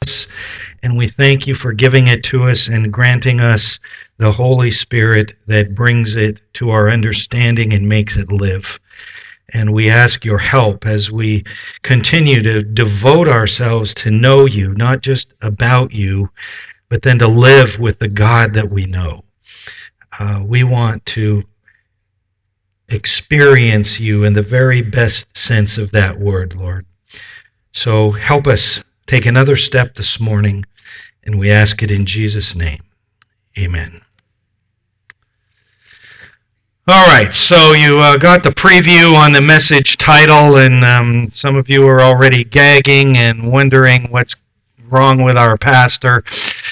And we thank you for giving it to us and granting us the Holy Spirit that brings it to our understanding and makes it live. And we ask your help as we continue to devote ourselves to know you, not just about you, but then to live with the God that we know. We want to experience you in the very best sense of that word, Lord. So help us take another step this morning, and we ask it in Jesus' name. Amen. All right, so you got the preview on the message title, and some of you are already gagging and wondering what's wrong with our pastor.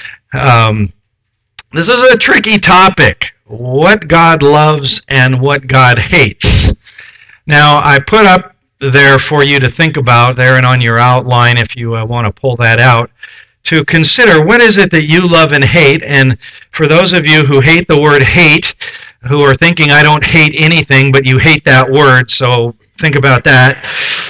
This is a tricky topic, what God loves and what God hates. Now, I put up there for you to think about, there and on your outline if you want to pull that out, to consider what is it that you love and hate. And for those of you who hate the word hate, who are thinking I don't hate anything, but you hate that word, so think about that.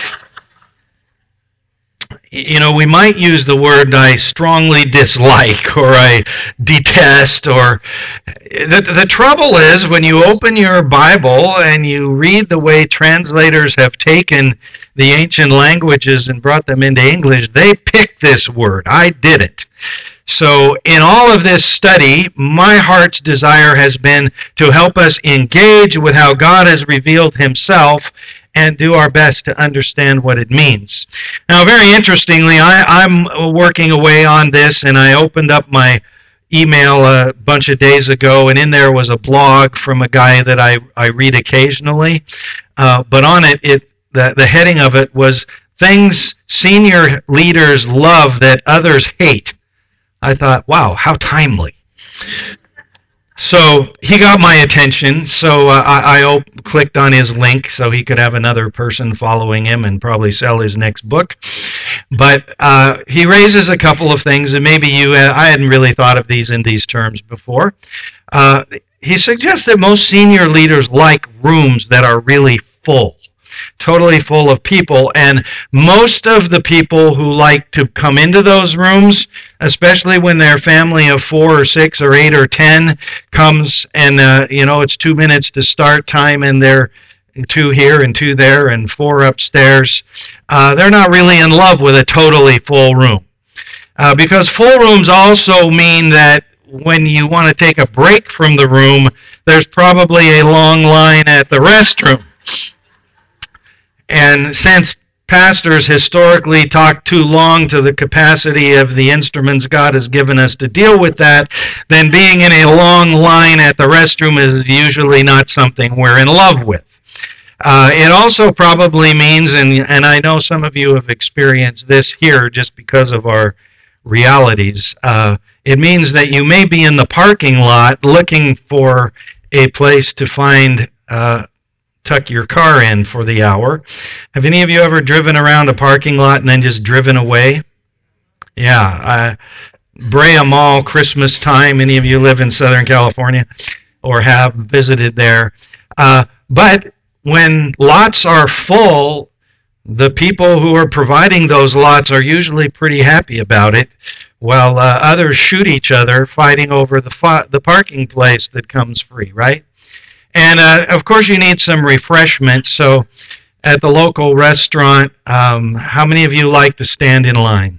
You know, we might use the word I strongly dislike or I detest, or the trouble is when you open your Bible and you read the way translators have taken the ancient languages and brought them into English, they picked this word. I didn't. So in all of this study, my heart's desire has been to help us engage with how God has revealed himself and do our best to understand what it means. Now, very interestingly, I'm working away on this, and I opened up my email a bunch of days ago, and in there was a blog from a guy that I read occasionally. But on it, the heading of it was Things Senior Leaders Love That Others Hate. I thought, wow, how timely. So he got my attention, so I clicked on his link so he could have another person following him and probably sell his next book. But he raises a couple of things, and maybe I hadn't really thought of these in these terms before. He suggests that most senior leaders like rooms that are really full. Totally full of people, and most of the people who like to come into those rooms, especially when their family of 4 or 6 or 8 or 10 comes and it's 2 minutes to start time and they're 2 here and 2 there and 4 upstairs, they're not really in love with a totally full room. Because full rooms also mean that when you want to take a break from the room, there's probably a long line at the restroom. And since pastors historically talk too long to the capacity of the instruments God has given us to deal with that, then being in a long line at the restroom is usually not something we're in love with. It also probably means, and I know some of you have experienced this here just because of our realities, it means that you may be in the parking lot looking for a place to find tuck your car in for the hour. Have any of you ever driven around a parking lot and then just driven away? Yeah. Brea Mall, Christmas time. Any of you live in Southern California or have visited there? But when lots are full, the people who are providing those lots are usually pretty happy about it, while others shoot each other fighting over the parking place that comes free, right? And, of course, you need some refreshment. So at the local restaurant, how many of you like to stand in line?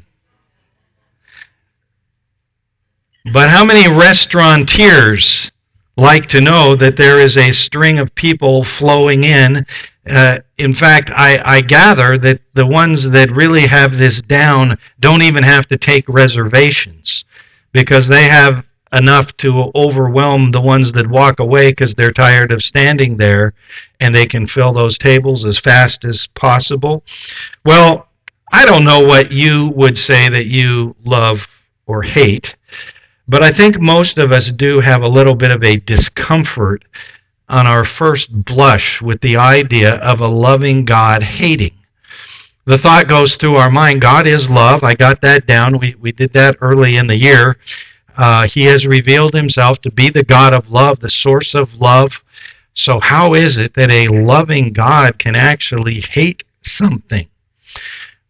But how many restaurateurs like to know that there is a string of people flowing in? In fact, I gather that the ones that really have this down don't even have to take reservations because they have enough to overwhelm the ones that walk away because they're tired of standing there, and they can fill those tables as fast as possible. Well, I don't know what you would say that you love or hate, but I think most of us do have a little bit of a discomfort on our first blush with the idea of a loving God hating. The thought goes through our mind, God is love. I got that down. We did that early in the year. He has revealed himself to be the God of love, the source of love. So how is it that a loving God can actually hate something?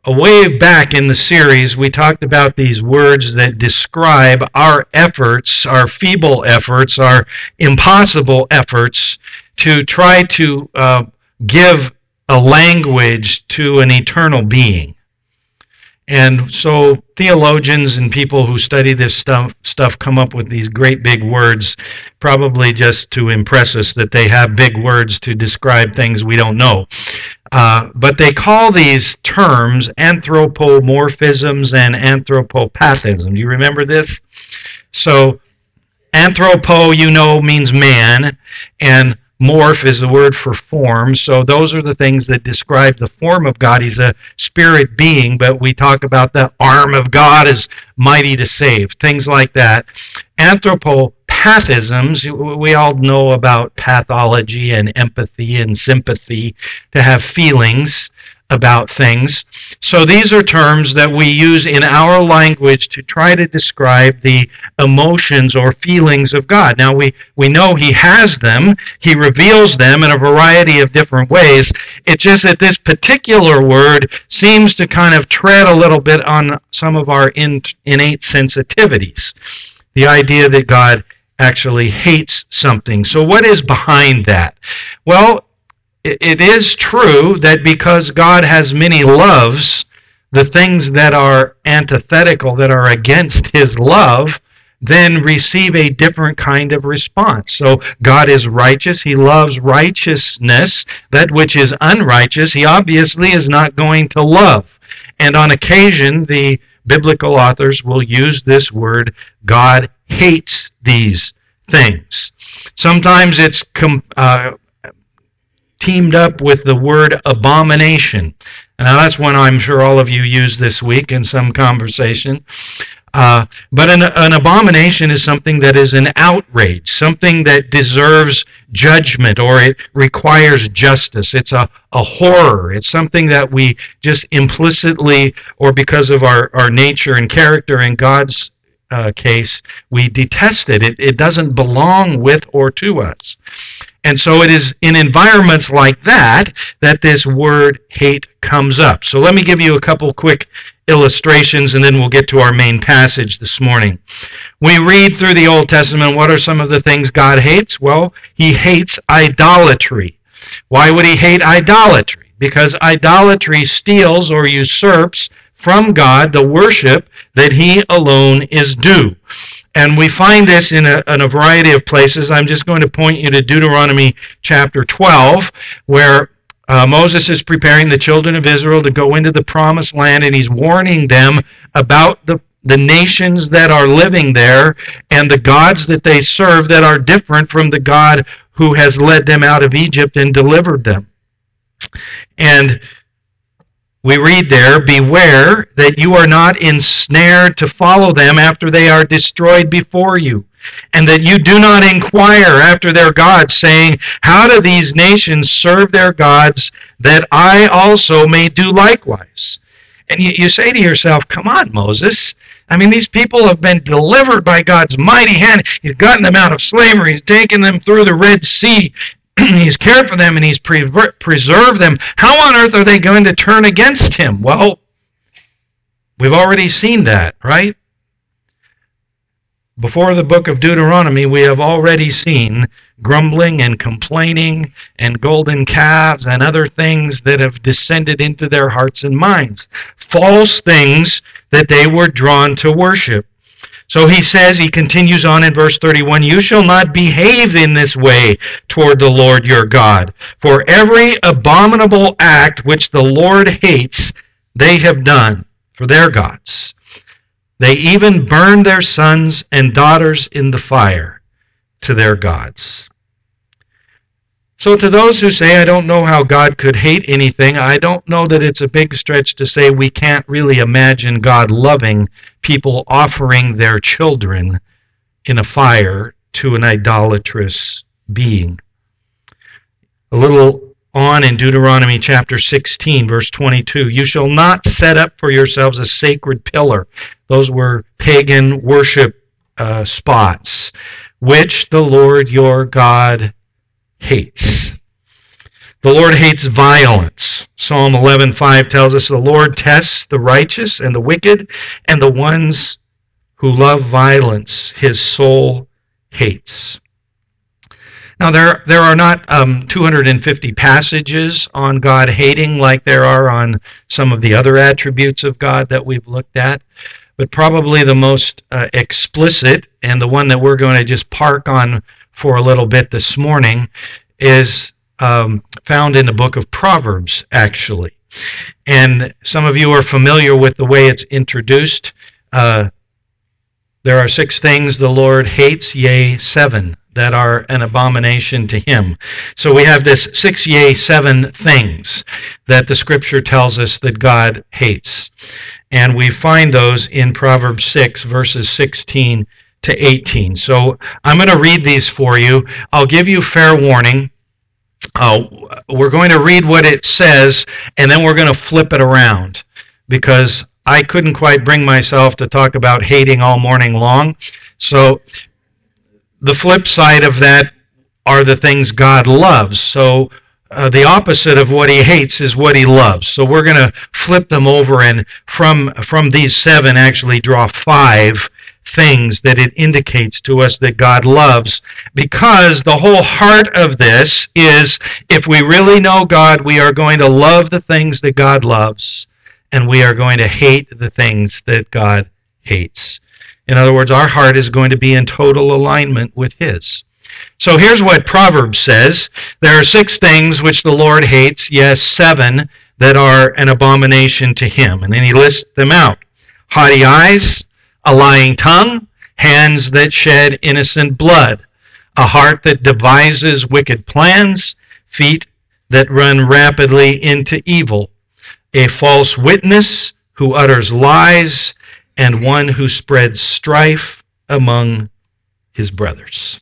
way back in the series, we talked about these words that describe our efforts, our feeble efforts, our impossible efforts to try to give a language to an eternal being. And so theologians and people who study this stuff come up with these great big words, probably just to impress us that they have big words to describe things we don't know. But they call these terms anthropomorphisms and anthropopathism. Do you remember this? So anthropo, means man, and morph is the word for form. So those are the things that describe the form of God. He's a spirit being, but we talk about the arm of God is mighty to save, things like that. Anthropopathisms, we all know about pathology and empathy and sympathy, to have feelings about things. So these are terms that we use in our language to try to describe the emotions or feelings of God. Now we know He has them. He reveals them in a variety of different ways. It's just that this particular word seems to kind of tread a little bit on some of our innate sensitivities. The idea that God actually hates something. So what is behind that? Well, it is true that because God has many loves, the things that are antithetical, that are against His love, then receive a different kind of response. So God is righteous. He loves righteousness. That which is unrighteous, He obviously is not going to love. And on occasion, the biblical authors will use this word, God hates these things. Sometimes it's teamed up with the word abomination. Now that's one I'm sure all of you use this week in some conversation. But an abomination is something that is an outrage, something that deserves judgment, or it requires justice. It's a horror. It's something that we just implicitly, or because of our nature and character in God's case, we detest it. It doesn't belong with or to us. And so it is in environments like that this word hate comes up. So let me give you a couple quick illustrations, and then we'll get to our main passage this morning. We read through the Old Testament, what are some of the things God hates? Well, He hates idolatry. Why would He hate idolatry? Because idolatry steals or usurps from God the worship that He alone is due. And we find this in a variety of places. I'm just going to point you to Deuteronomy chapter 12, where Moses is preparing the children of Israel to go into the promised land, and he's warning them about the nations that are living there and the gods that they serve that are different from the God who has led them out of Egypt and delivered them. And we read there, beware that you are not ensnared to follow them after they are destroyed before you, and that you do not inquire after their gods, saying, how do these nations serve their gods, that I also may do likewise? And you say to yourself, come on, Moses. I mean, these people have been delivered by God's mighty hand. He's gotten them out of slavery. He's taken them through the Red Sea. He's cared for them and He's preserved them. How on earth are they going to turn against Him? Well, we've already seen that, right? Before the book of Deuteronomy, we have already seen grumbling and complaining and golden calves and other things that have descended into their hearts and minds. False things that they were drawn to worship. So he continues on in verse 31, you shall not behave in this way toward the Lord your God. For every abominable act which the Lord hates, they have done for their gods. They even burn their sons and daughters in the fire to their gods. So to those who say, I don't know how God could hate anything, I don't know that it's a big stretch to say we can't really imagine God loving people offering their children in a fire to an idolatrous being. A little on in Deuteronomy chapter 16, verse 22, you shall not set up for yourselves a sacred pillar. Those were pagan worship spots, which the Lord your God hates. The Lord hates violence. Psalm 11:5 tells us the Lord tests the righteous and the wicked, and the ones who love violence his soul hates. Now, there are not 250 passages on God hating like there are on some of the other attributes of God that we've looked at, but probably the most explicit, and the one that we're going to just park on for a little bit this morning, is found in the book of Proverbs, actually. And some of you are familiar with the way it's introduced. There are 6 things the Lord hates, yea, 7 that are an abomination to him. So we have this 6, yea, 7 things that the Scripture tells us that God hates. And we find those in Proverbs 6, verses 16 to 18. So I'm going to read these for you. I'll give you fair warning. We're going to read what it says, and then we're going to flip it around, because I couldn't quite bring myself to talk about hating all morning long. So the flip side of that are the things God loves. So the opposite of what he hates is what he loves. So we're going to flip them over, and from these 7 actually draw 5 things that it indicates to us that God loves, because the whole heart of this is, if we really know God, we are going to love the things that God loves, and we are going to hate the things that God hates. In other words, our heart is going to be in total alignment with his. So here's what Proverbs says. There are 6 things which the Lord hates, yes, 7 that are an abomination to him. And then he lists them out. Haughty eyes, a lying tongue, hands that shed innocent blood, a heart that devises wicked plans, feet that run rapidly into evil, a false witness who utters lies, and one who spreads strife among his brothers.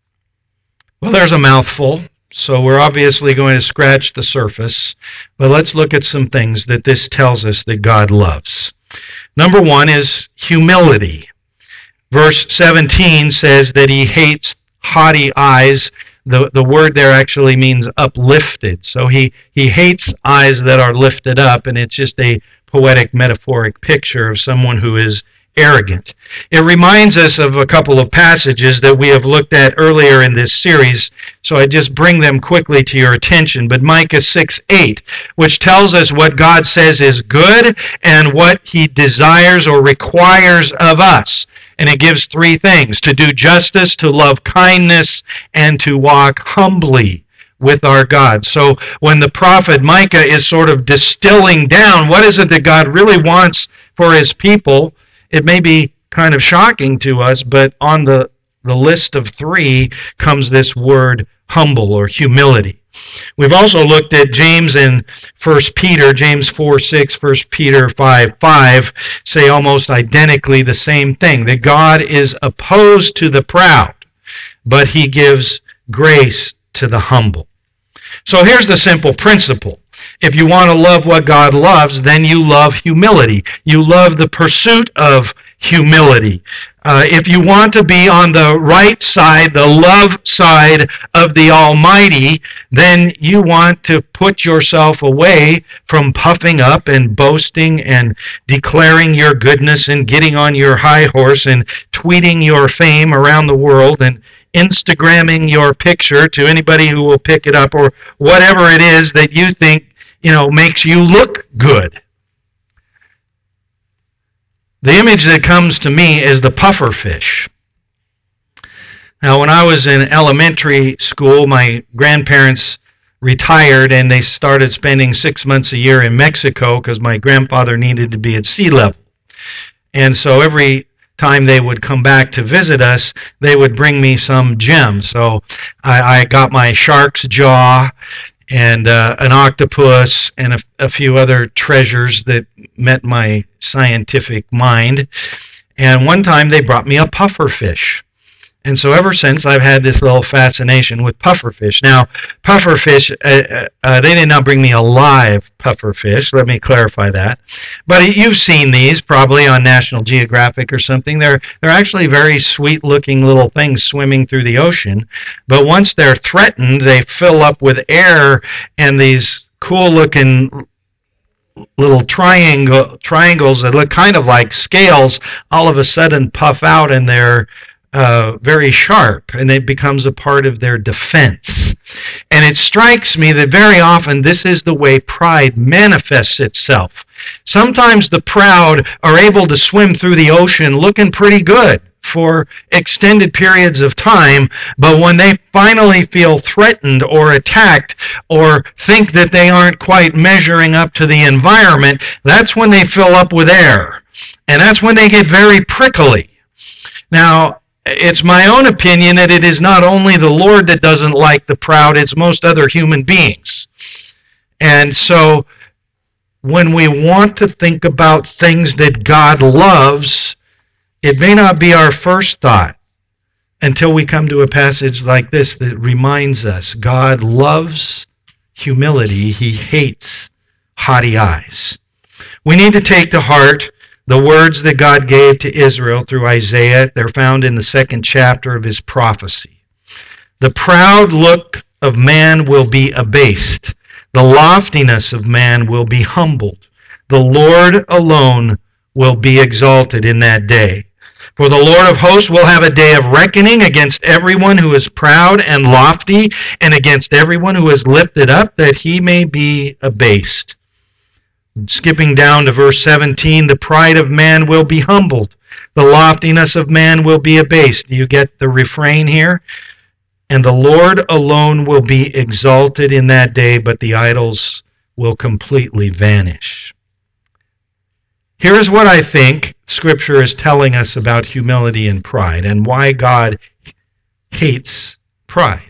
Well, there's a mouthful, so we're obviously going to scratch the surface, but let's look at some things that this tells us that God loves. Number 1 is humility. Verse 17 says that he hates haughty eyes. The word there actually means uplifted. So he hates eyes that are lifted up, and it's just a poetic, metaphoric picture of someone who is arrogant. It reminds us of a couple of passages that we have looked at earlier in this series, so I just bring them quickly to your attention. But Micah 6:8, which tells us what God says is good and what he desires or requires of us. And it gives 3 things: to do justice, to love kindness, and to walk humbly with our God. So when the prophet Micah is sort of distilling down what is it that God really wants for his people, it may be kind of shocking to us, but on the list of 3 comes this word humble or humility. We've also looked at James and 1 Peter, James 4:6, 1 Peter 5:5, say almost identically the same thing, that God is opposed to the proud, but he gives grace to the humble. So here's the simple principle. If you want to love what God loves, then you love humility. You love the pursuit of humility. If you want to be on the right side, the love side of the Almighty, then you want to put yourself away from puffing up and boasting and declaring your goodness and getting on your high horse and tweeting your fame around the world and Instagramming your picture to anybody who will pick it up, or whatever it is that you think, makes you look good. The image that comes to me is the puffer fish. Now, when I was in elementary school, my grandparents retired and they started spending 6 months a year in Mexico because my grandfather needed to be at sea level. And so every time they would come back to visit us, they would bring me some gems. So I got my shark's jaw and an octopus and a few other treasures that met my scientific mind. And one time they brought me a puffer fish. And so ever since, I've had this little fascination with pufferfish. Now, pufferfish, they did not bring me a live pufferfish. Let me clarify that. But you've seen these probably on National Geographic or something. They're actually very sweet-looking little things swimming through the ocean. But once they're threatened, they fill up with air, and these cool-looking little triangles that look kind of like scales all of a sudden puff out, and they're very sharp, and it becomes a part of their defense. And it strikes me that very often this is the way pride manifests itself. Sometimes the proud are able to swim through the ocean looking pretty good for extended periods of time, but when they finally feel threatened or attacked or think that they aren't quite measuring up to the environment, that's when they fill up with air. And that's when they get very prickly. Now, it's my own opinion that it is not only the Lord that doesn't like the proud, it's most other human beings. And so, when we want to think about things that God loves, it may not be our first thought until we come to a passage like this that reminds us God loves humility. He hates haughty eyes. We need to take to heart the words that God gave to Israel through Isaiah. They're found in the 2nd chapter of his prophecy. The proud look of man will be abased. The loftiness of man will be humbled. The Lord alone will be exalted in that day. For the Lord of hosts will have a day of reckoning against everyone who is proud and lofty, and against everyone who is lifted up, that he may be abased. Skipping down to verse 17, the pride of man will be humbled. The loftiness of man will be abased. Do you get the refrain here? And the Lord alone will be exalted in that day, but the idols will completely vanish. Here is what I think Scripture is telling us about humility and pride, and why God hates pride.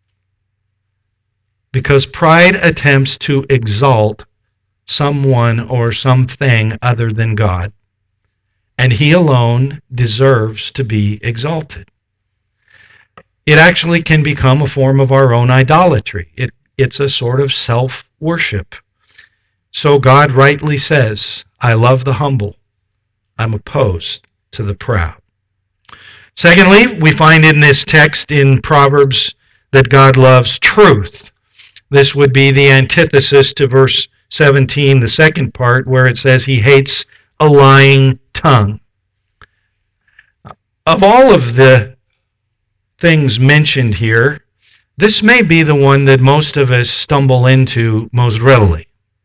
Because pride attempts to exalt someone or something other than God, and He alone deserves to be exalted. It actually can become a form of our own idolatry. It's a sort of self-worship. So God rightly says, I love the humble. I'm opposed to the proud. Secondly, we find in this text in Proverbs that God loves truth. This would be the antithesis to verse 17, the second part, where it says he hates a lying tongue. Of all of the things mentioned here, this may be the one that most of us stumble into most readily.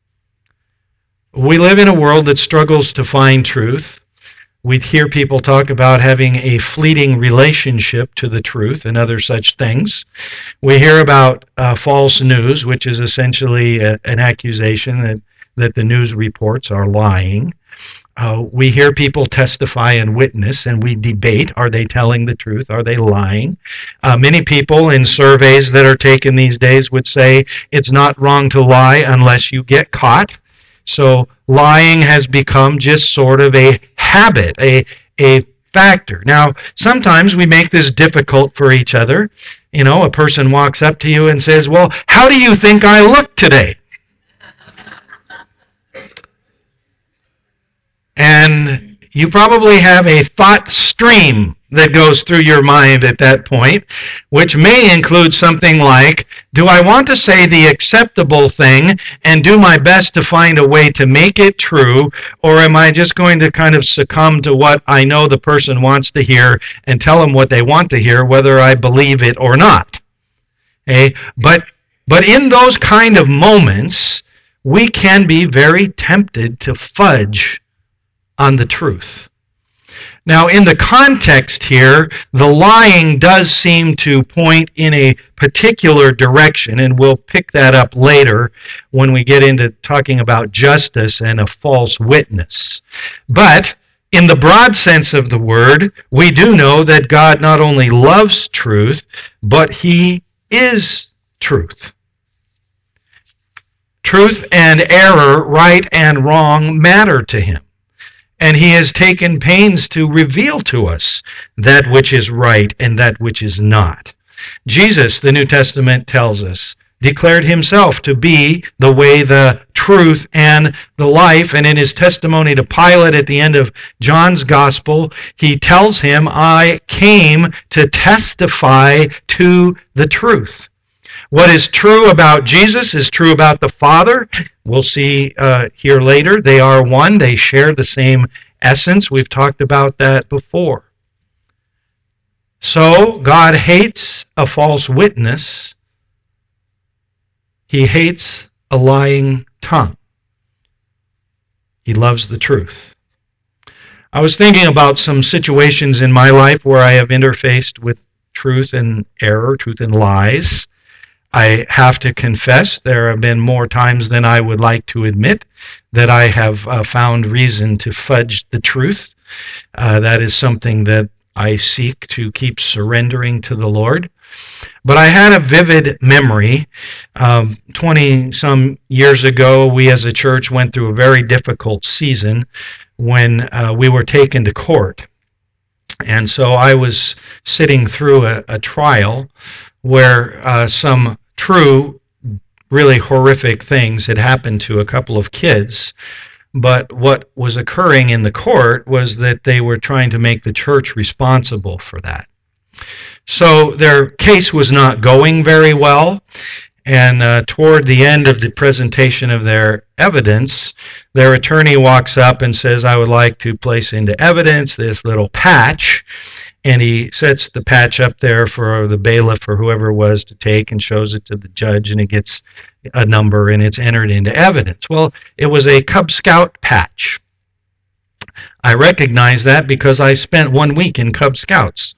We live in a world that struggles to find truth. We hear people talk about having a fleeting relationship to the truth and other such things. We hear about false news, which is essentially an accusation that the news reports are lying. We hear people testify and witness, and we debate, are they telling the truth? Are they lying? Many people in surveys that are taken these days would say it's not wrong to lie unless you get caught. So lying has become just sort of a habit, a factor. Now, sometimes we make this difficult for each other. You know, a person walks up to you and says, well, how do you think I look today? And you probably have a thought stream that goes through your mind at that point, which may include something like, do I want to say the acceptable thing and do my best to find a way to make it true, or am I just going to kind of succumb to what I know the person wants to hear and tell them what they want to hear, whether I believe it or not? Okay? But in those kind of moments, we can be very tempted to fudge on the truth. Now, in the context here, the lying does seem to point in a particular direction, and we'll pick that up later when we get into talking about justice and a false witness. But in the broad sense of the word, we do know that God not only loves truth, but He is truth. Truth and error, right and wrong, matter to Him. And he has taken pains to reveal to us that which is right and that which is not. Jesus, the New Testament tells us, declared himself to be the way, the truth, and the life. And in his testimony to Pilate at the end of John's Gospel, he tells him, I came to testify to the truth. What is true about Jesus is true about the Father. We'll see here later. They are one. They share the same essence. We've talked about that before. So, God hates a false witness. He hates a lying tongue. He loves the truth. I was thinking about some situations in my life where I have interfaced with truth and error, truth and lies. I have to confess there have been more times than I would like to admit that I have found reason to fudge the truth. That is something that I seek to keep surrendering to the Lord. But I had a vivid memory. 20-some years ago, we as a church went through a very difficult season when we were taken to court. And so I was sitting through a trial where some true, really horrific things had happened to a couple of kids. But what was occurring in the court was that they were trying to make the church responsible for that. So their case was not going very well, and toward the end of the presentation of their evidence, their attorney walks up and says, I would like to place into evidence this little patch, and he sets the patch up there for the bailiff or whoever it was to take and shows it to the judge, and it gets a number and it's entered into evidence. Well, it was a Cub Scout patch. I recognize that because I spent 1 week in Cub Scouts.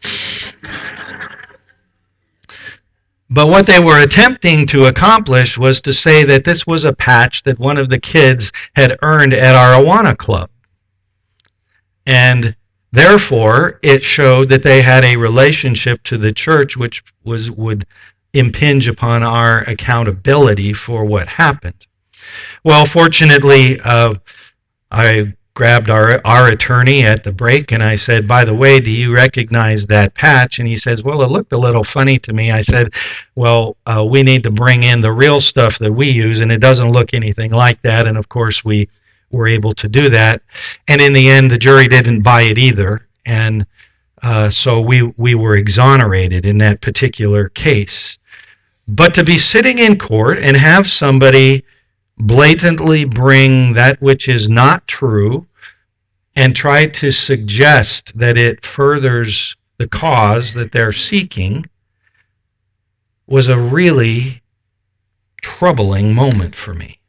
But what they were attempting to accomplish was to say that this was a patch that one of the kids had earned at our Awana Club. And therefore, it showed that they had a relationship to the church which would impinge upon our accountability for what happened. Well, fortunately, I grabbed our attorney at the break and I said, by the way, do you recognize that patch? And he says, well, it looked a little funny to me. I said, well, we need to bring in the real stuff that we use, and it doesn't look anything like that. And of course, we were able to do that. And in the end, the jury didn't buy it either. And so we were exonerated in that particular case. But to be sitting in court and have somebody blatantly bring that which is not true and try to suggest that it furthers the cause that they're seeking was a really troubling moment for me.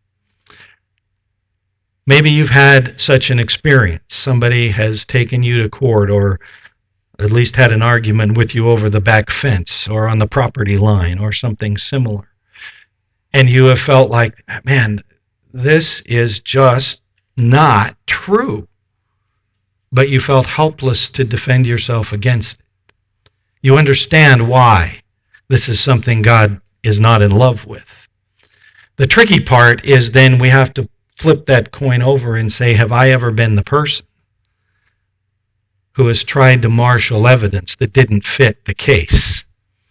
Maybe you've had such an experience. Somebody has taken you to court or at least had an argument with you over the back fence or on the property line or something similar. And you have felt like, man, this is just not true. But you felt helpless to defend yourself against it. You understand why this is something God is not in love with. The tricky part is then we have to flip that coin over and say, have I ever been the person who has tried to marshal evidence that didn't fit the case?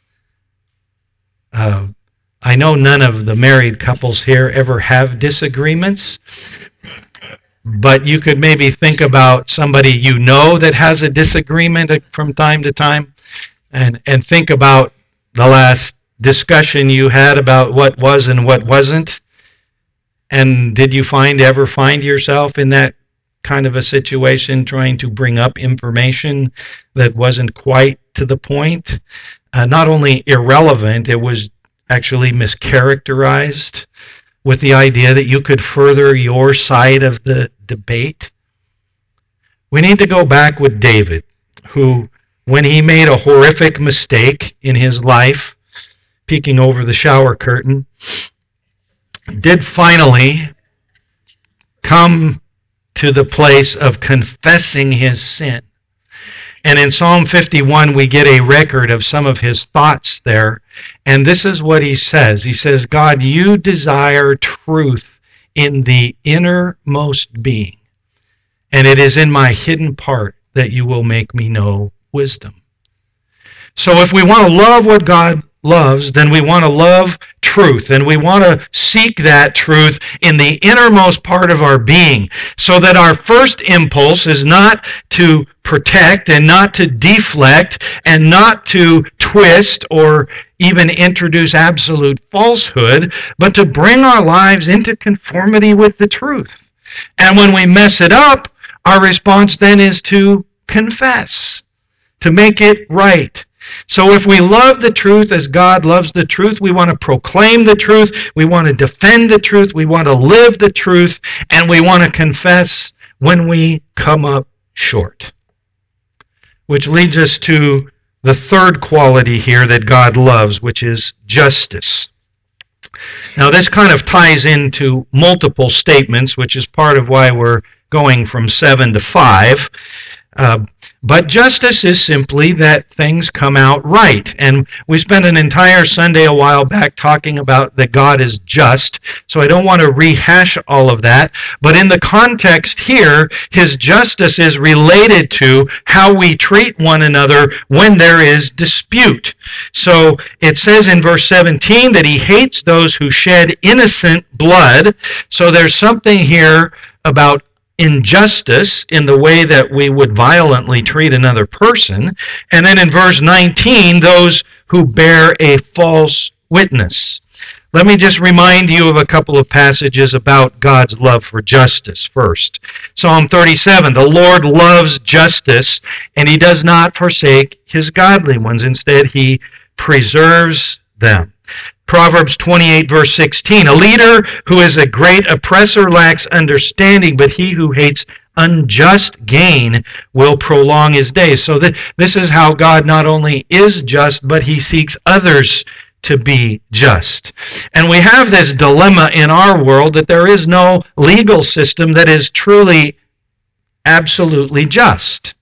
I know none of the married couples here ever have disagreements, but you could maybe think about somebody you know that has a disagreement from time to time, and think about the last discussion you had about what was and what wasn't. And did you ever find yourself in that kind of a situation trying to bring up information that wasn't quite to the point? Not only irrelevant, it was actually mischaracterized with the idea that you could further your side of the debate. We need to go back with David, who, when he made a horrific mistake in his life, peeking over the shower curtain, did finally come to the place of confessing his sin. And in Psalm 51, we get a record of some of his thoughts there. And this is what he says. He says, God, you desire truth in the innermost being, and it is in my hidden part that you will make me know wisdom. So if we want to love what God loves, then we want to love truth, and we want to seek that truth in the innermost part of our being, so that our first impulse is not to protect and not to deflect and not to twist or even introduce absolute falsehood, but to bring our lives into conformity with the truth. And when we mess it up, our response then is to confess, to make it right. So if we love the truth as God loves the truth, we want to proclaim the truth, we want to defend the truth, we want to live the truth, and we want to confess when we come up short. Which leads us to the third quality here that God loves, which is justice. Now this kind of ties into multiple statements, which is part of why we're going from 7 to 5. But justice is simply that things come out right. And we spent an entire Sunday a while back talking about that God is just, so I don't want to rehash all of that. But in the context here, His justice is related to how we treat one another when there is dispute. So it says in verse 17 that He hates those who shed innocent blood. So there's something here about injustice in the way that we would violently treat another person. And then in verse 19, those who bear a false witness. Let me just remind you of a couple of passages about God's love for justice first. Psalm 37, the Lord loves justice, and He does not forsake His godly ones. Instead, He preserves them. Proverbs 28, verse 16, a leader who is a great oppressor lacks understanding, but he who hates unjust gain will prolong his days. So this is how God not only is just, but He seeks others to be just. And we have this dilemma in our world that there is no legal system that is truly, absolutely just.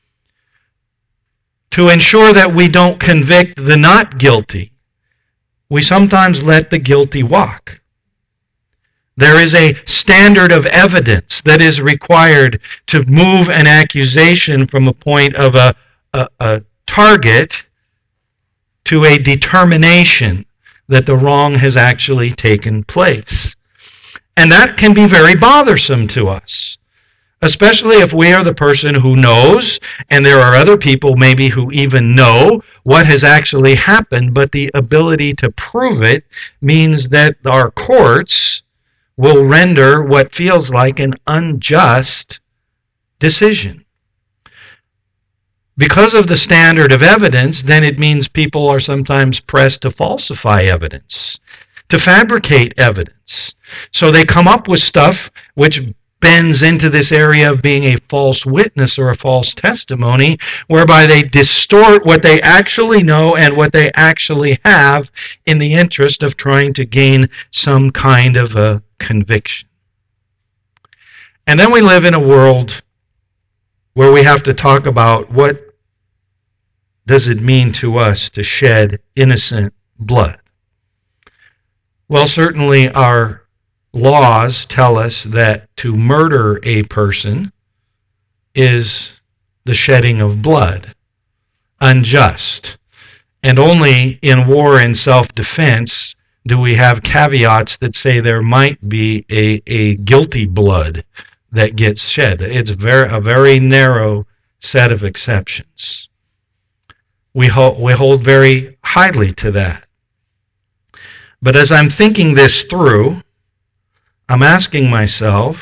To ensure that we don't convict the not guilty, we sometimes let the guilty walk. There is a standard of evidence that is required to move an accusation from a point of a target to a determination that the wrong has actually taken place. And that can be very bothersome to us, especially if we are the person who knows, and there are other people maybe who even know what has actually happened, but the ability to prove it means that our courts will render what feels like an unjust decision. Because of the standard of evidence, then it means people are sometimes pressed to falsify evidence, to fabricate evidence. So they come up with stuff which bends into this area of being a false witness or a false testimony, whereby they distort what they actually know and what they actually have in the interest of trying to gain some kind of a conviction. And then we live in a world where we have to talk about what does it mean to us to shed innocent blood. Well, certainly our laws tell us that to murder a person is the shedding of blood, unjust. And only in war and self-defense do we have caveats that say there might be a guilty blood that gets shed. It's a very narrow set of exceptions. We hold very highly to that. But as I'm thinking this through, I'm asking myself,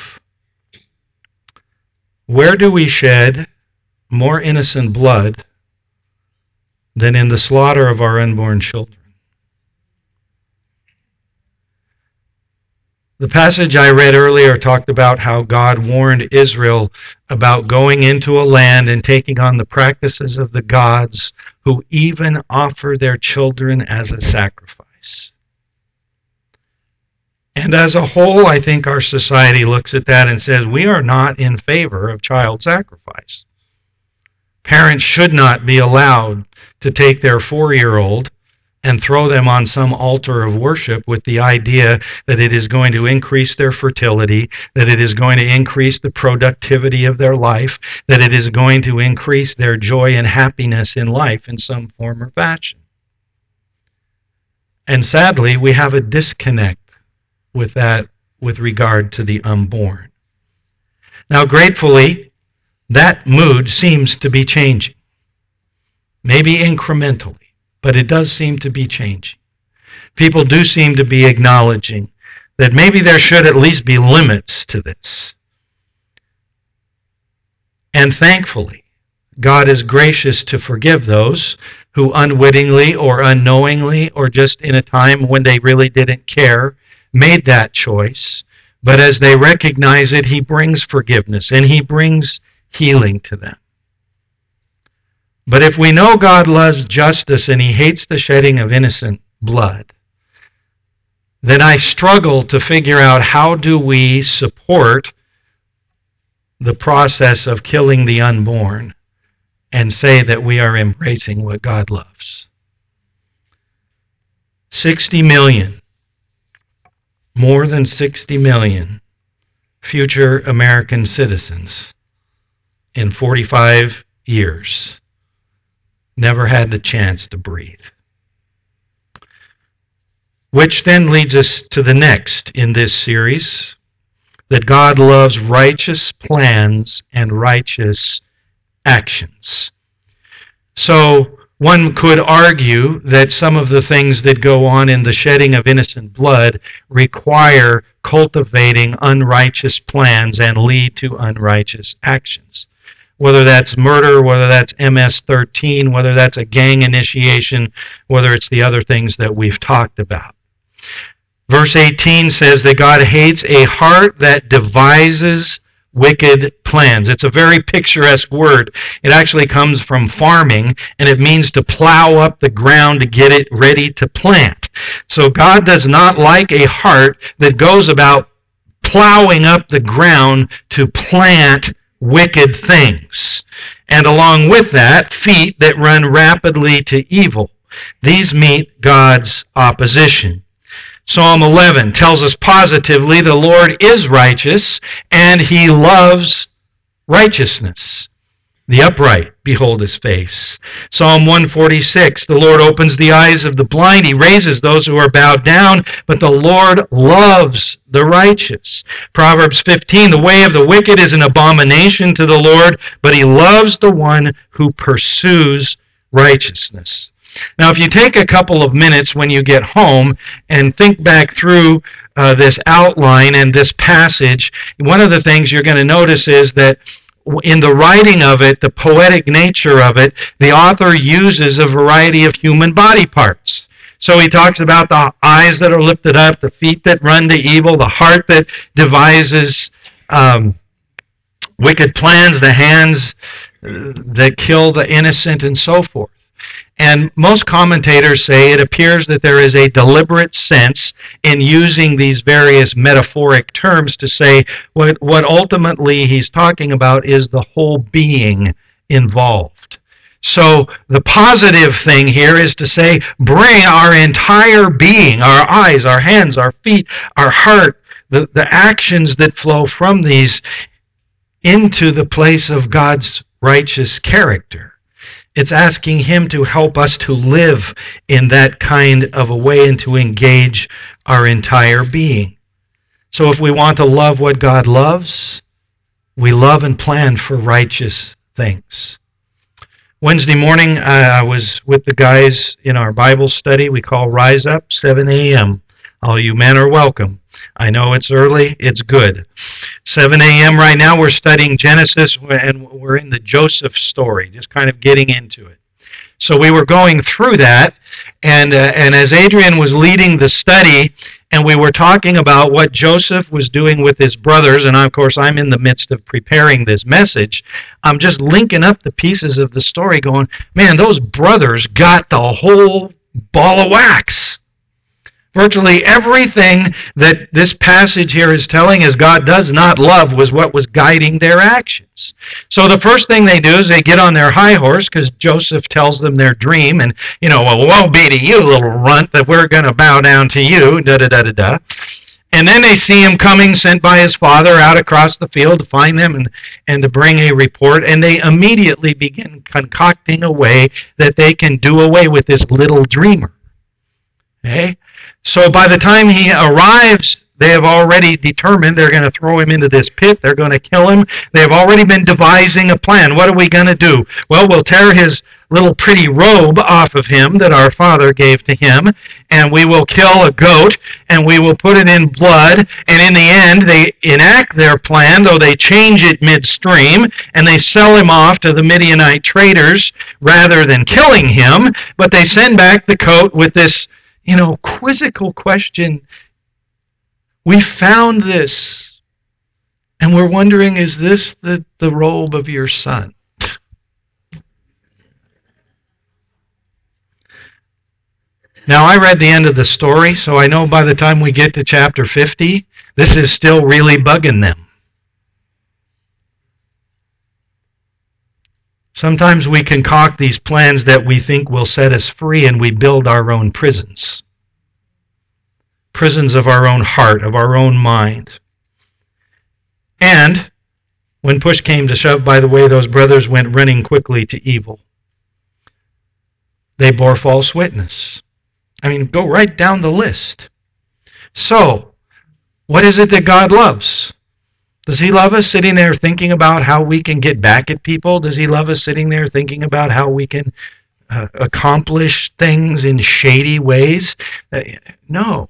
where do we shed more innocent blood than in the slaughter of our unborn children? The passage I read earlier talked about how God warned Israel about going into a land and taking on the practices of the gods who even offer their children as a sacrifice. And as a whole, I think our society looks at that and says, we are not in favor of child sacrifice. Parents should not be allowed to take their 4-year-old and throw them on some altar of worship with the idea that it is going to increase their fertility, that it is going to increase the productivity of their life, that it is going to increase their joy and happiness in life in some form or fashion. And sadly, we have a disconnect with that with regard to the unborn. Now, gratefully, that mood seems to be changing. Maybe incrementally, but it does seem to be changing. People do seem to be acknowledging that maybe there should at least be limits to this. And thankfully, God is gracious to forgive those who unwittingly or unknowingly or just in a time when they really didn't care made that choice. But as they recognize it, He brings forgiveness and He brings healing to them. But if we know God loves justice and He hates the shedding of innocent blood, then I struggle to figure out how do we support the process of killing the unborn and say that we are embracing what God loves. 60 million, more than 60 million future American citizens in 45 years never had the chance to breathe. Which then leads us to the next in this series, that God loves righteous plans and righteous actions. So one could argue that some of the things that go on in the shedding of innocent blood require cultivating unrighteous plans and lead to unrighteous actions. Whether that's murder, whether that's MS-13, whether that's a gang initiation, whether it's the other things that we've talked about. Verse 18 says that God hates a heart that devises wicked plans. It's a very picturesque word. It actually comes from farming, and it means to plow up the ground to get it ready to plant. So God does not like a heart that goes about plowing up the ground to plant wicked things. And along with that, feet that run rapidly to evil. These meet God's opposition. Psalm 11 tells us positively the Lord is righteous and He loves righteousness. The upright behold His face. Psalm 146, the Lord opens the eyes of the blind. He raises those who are bowed down, but the Lord loves the righteous. Proverbs 15, the way of the wicked is an abomination to the Lord, but He loves the one who pursues righteousness. Now, if you take a couple of minutes when you get home and think back through this outline and this passage, one of the things you're going to notice is that in the writing of it, the poetic nature of it, the author uses a variety of human body parts. So he talks about the eyes that are lifted up, the feet that run to evil, the heart that devises wicked plans, the hands that kill the innocent, and so forth. And most commentators say it appears that there is a deliberate sense in using these various metaphoric terms to say what ultimately he's talking about is the whole being involved. So the positive thing here is to say, bring our entire being, our eyes, our hands, our feet, our heart, the actions that flow from these into the place of God's righteous character. It's asking Him to help us to live in that kind of a way and to engage our entire being. So if we want to love what God loves, we love and plan for righteous things. Wednesday morning, I was with the guys in our Bible study we call Rise Up, 7 a.m. All you men are welcome. I know it's early, it's good. 7 a.m. right now, we're studying Genesis, and we're in the Joseph story, just kind of getting into it. So we were going through that, and as Adrian was leading the study, and we were talking about what Joseph was doing with his brothers, and of course I'm in the midst of preparing this message, I'm just linking up the pieces of the story going, man, those brothers got the whole ball of wax. Virtually everything that this passage here is telling is God does not love was what was guiding their actions. So the first thing they do is they get on their high horse because Joseph tells them their dream, and, well, woe be to you, little runt, that we're going to bow down to you, da-da-da-da-da. And then they see him coming, sent by his father out across the field to find them and to bring a report, and they immediately begin concocting a way that they can do away with this little dreamer. Okay? So by the time he arrives, they have already determined they're going to throw him into this pit. They're going to kill him. They have already been devising a plan. What are we going to do? Well, we'll tear his little pretty robe off of him that our father gave to him, and we will kill a goat, and we will put it in blood, and in the end they enact their plan, though they change it midstream, and they sell him off to the Midianite traders rather than killing him, but they send back the coat with this, quizzical question. We found this, and we're wondering, is this the robe of your son? Now, I read the end of the story, so I know by the time we get to chapter 50, this is still really bugging them. Sometimes we concoct these plans that we think will set us free, and we build our own prisons. Prisons of our own heart, of our own mind. And when push came to shove, by the way, those brothers went running quickly to evil. They bore false witness. Go right down the list. So, what is it that God loves? Does he love us sitting there thinking about how we can get back at people? Does he love us sitting there thinking about how we can accomplish things in shady ways? No.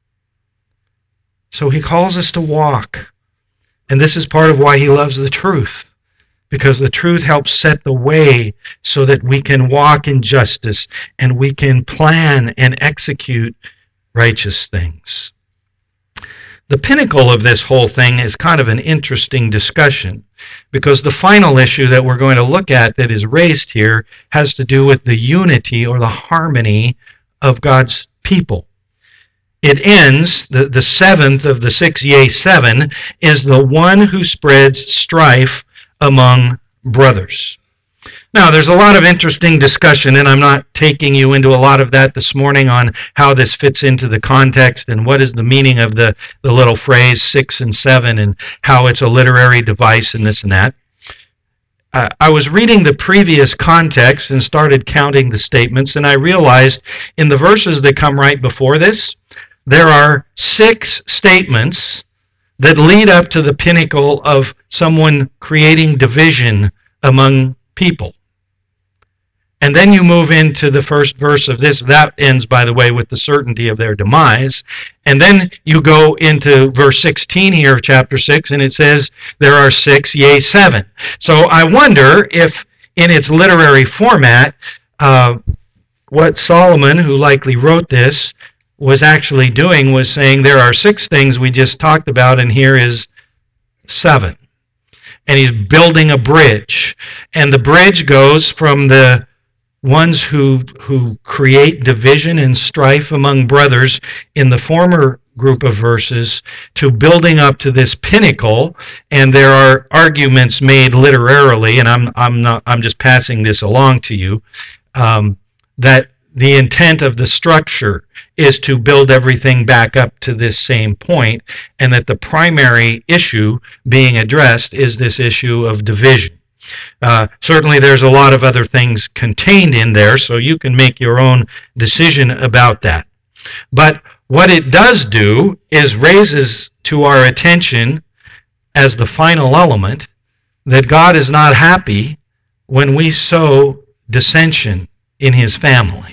So he calls us to walk. And this is part of why he loves the truth. Because the truth helps set the way so that we can walk in justice and we can plan and execute righteous things. The pinnacle of this whole thing is kind of an interesting discussion, because the final issue that we're going to look at that is raised here has to do with the unity or the harmony of God's people. It ends, the seventh of the 6 yea 7 is the one who spreads strife among brothers. Now, there's a lot of interesting discussion, and I'm not taking you into a lot of that this morning on how this fits into the context and what is the meaning of the little phrase 6 and 7 and how it's a literary device and this and that. I was reading the previous context and started counting the statements, and I realized in the verses that come right before this, there are 6 statements that lead up to the pinnacle of someone creating division among people. And then you move into the first verse of this. That ends, by the way, with the certainty of their demise. And then you go into verse 16 here of chapter 6, and it says, there are 6, yea, 7. So I wonder if, in its literary format, what Solomon, who likely wrote this, was actually doing was saying there are 6 things we just talked about, and here is 7. And he's building a bridge. And the bridge goes from the ones who create division and strife among brothers in the former group of verses to building up to this pinnacle. And there are arguments made literarily, and I'm just passing this along to you, that the intent of the structure is to build everything back up to this same point, and that the primary issue being addressed is this issue of division. Certainly there's a lot of other things contained in there, so you can make your own decision about that. But what it does do is raises to our attention as the final element that God is not happy when we sow dissension in his family.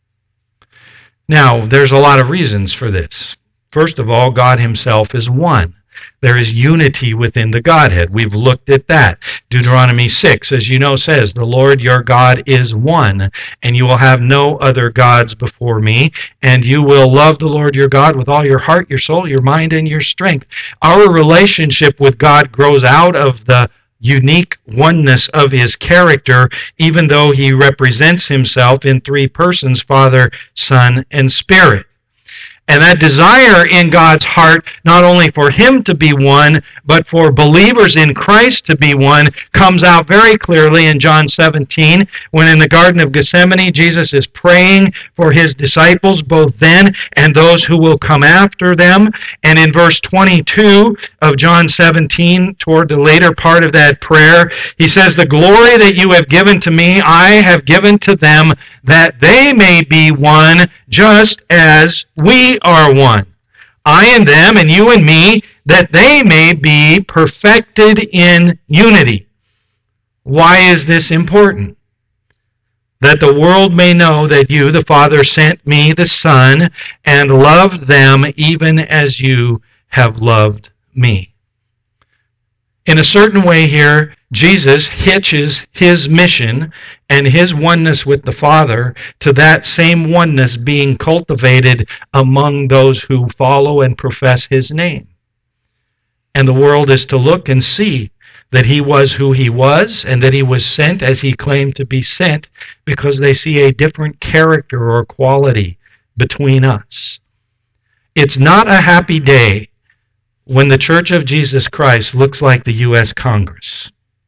Now, there's a lot of reasons for this. First of all, God himself is one. There is unity within the Godhead. We've looked at that. Deuteronomy 6, as you know, says, the Lord your God is one, and you will have no other gods before me, and you will love the Lord your God with all your heart, your soul, your mind, and your strength. Our relationship with God grows out of the unique oneness of his character, even though he represents himself in 3 persons, Father, Son, and Spirit. And that desire in God's heart, not only for Him to be one, but for believers in Christ to be one, comes out very clearly in John 17, when in the Garden of Gethsemane, Jesus is praying for His disciples, both then and those who will come after them. And in verse 22 of John 17, toward the later part of that prayer, He says, "The glory that you have given to me, I have given to them, that they may be one, just as we are one. I and them, and you and me, that they may be perfected in unity." Why is this important? "That the world may know that you, the Father, sent me, the Son, and loved them even as you have loved me." In a certain way here, Jesus hitches His mission and His oneness with the Father to that same oneness being cultivated among those who follow and profess His name. And the world is to look and see that He was who He was and that He was sent as He claimed to be sent, because they see a different character or quality between us. It's not a happy day when the Church of Jesus Christ looks like the U.S. Congress.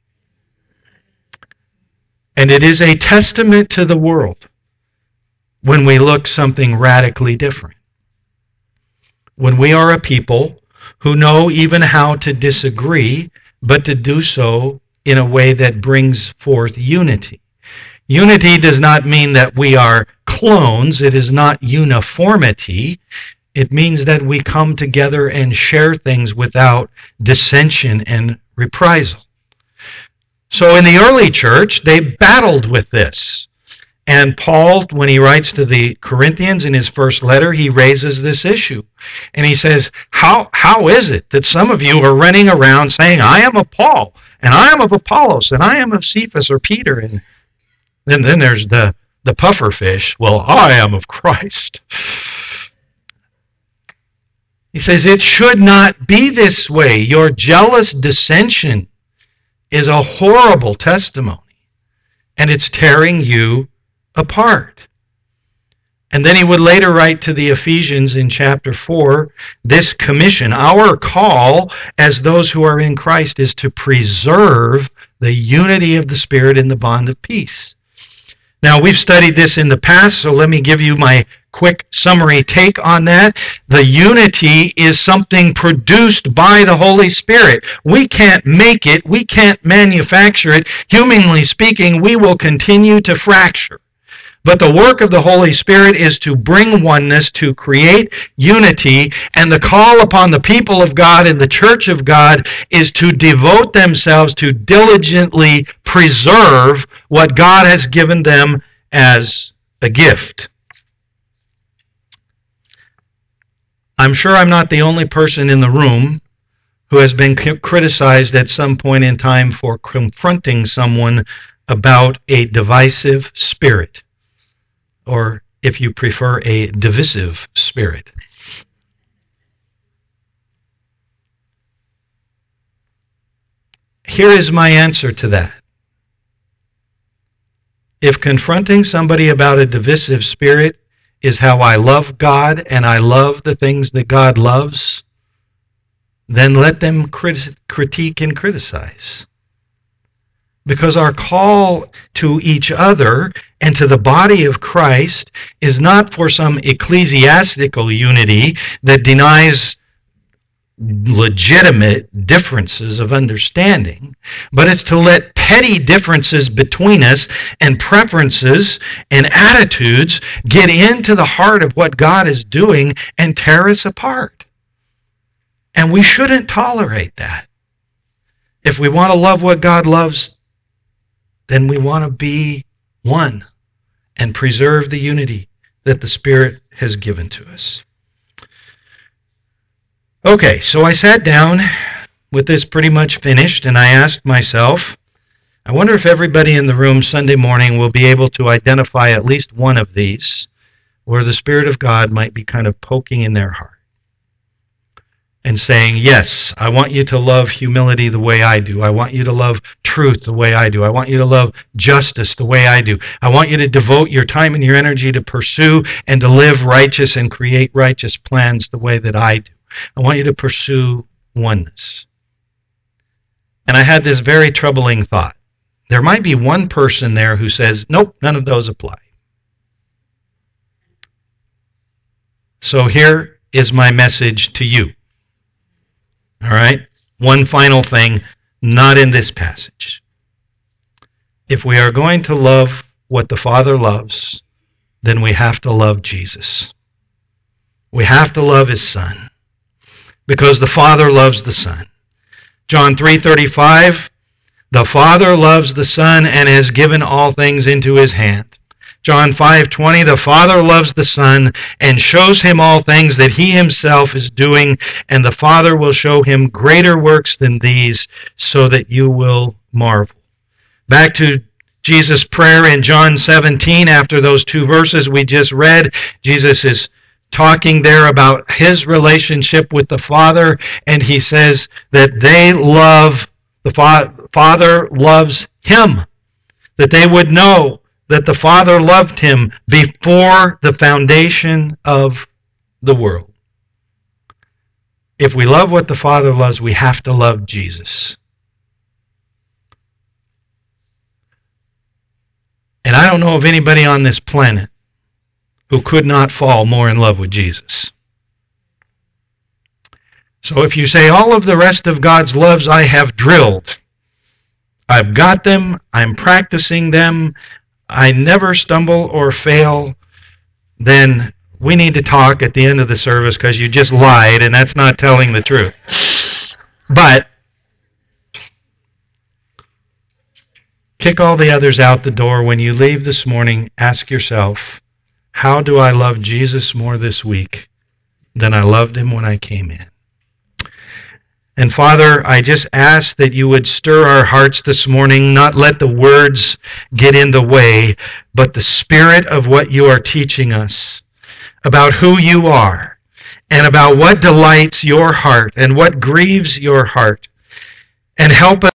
And it is a testament to the world when we look something radically different. When we are a people who know even how to disagree, but to do so in a way that brings forth unity. Unity does not mean that we are clones. It is not uniformity. It means that we come together and share things without dissension and reprisal. So in the early church, they battled with this. And Paul, when he writes to the Corinthians in his first letter, he raises this issue. And he says, how is it that some of you are running around saying, "I am of Paul, and I am of Apollos, and I am of Cephas or Peter"? And then there's the puffer fish. "Well, I am of Christ." He says, it should not be this way. Your jealous dissension is a horrible testimony, and it's tearing you apart. And then he would later write to the Ephesians in chapter 4, this commission, our call as those who are in Christ, is to preserve the unity of the Spirit in the bond of peace. Now, we've studied this in the past, so let me give you my quick summary take on that. The unity is something produced by the Holy Spirit. We can't make it. We can't manufacture it. Humanly speaking, we will continue to fracture. But the work of the Holy Spirit is to bring oneness, to create unity, and the call upon the people of God and the church of God is to devote themselves to diligently preserve what God has given them as a gift. I'm sure I'm not the only person in the room who has been criticized at some point in time for confronting someone about a divisive spirit, or if you prefer, a divisive spirit. Here is my answer to that. If confronting somebody about a divisive spirit is how I love God and I love the things that God loves, then let them critique and criticize. Because our call to each other and to the body of Christ is not for some ecclesiastical unity that denies legitimate differences of understanding, but it's to let petty differences between us and preferences and attitudes get into the heart of what God is doing and tear us apart. And we shouldn't tolerate that. If we want to love what God loves, then we want to be one and preserve the unity that the Spirit has given to us. Okay, so I sat down with this pretty much finished, and I asked myself, I wonder if everybody in the room Sunday morning will be able to identify at least one of these where the Spirit of God might be kind of poking in their heart. and saying, yes, I want you to love humility the way I do. I want you to love truth the way I do. I want you to love justice the way I do. I want you to devote your time and your energy to pursue and to live righteous and create righteous plans the way that I do. I want you to pursue oneness. And I had this very troubling thought. There might be one person there who says, nope, none of those apply. So here is my message to you. All right? One final thing, not in this passage. If we are going to love what the Father loves, then we have to love Jesus. We have to love His Son, because the Father loves the Son. John 3:35, the Father loves the Son and has given all things into His hand. John 5:20, the Father loves the Son and shows Him all things that He Himself is doing, and the Father will show Him greater works than these, so that you will marvel. Back to Jesus' prayer in John 17, after those two verses we just read, Jesus is talking there about His relationship with the Father, and He says that they love, the Father loves Him, that they would know that the Father loved Him before the foundation of the world. If we love what the Father loves, we have to love Jesus. And I don't know of anybody on this planet who could not fall more in love with Jesus. So if you say, all of the rest of God's loves I have drilled, I've got them, I'm practicing them, I never stumble or fail, then we need to talk at the end of the service, because you just lied, and that's not telling the truth. But kick all the others out the door. When you leave this morning, ask yourself, how do I love Jesus more this week than I loved Him when I came in? And Father, I just ask that you would stir our hearts this morning, not let the words get in the way, but the spirit of what you are teaching us about who you are and about what delights your heart and what grieves your heart. And help us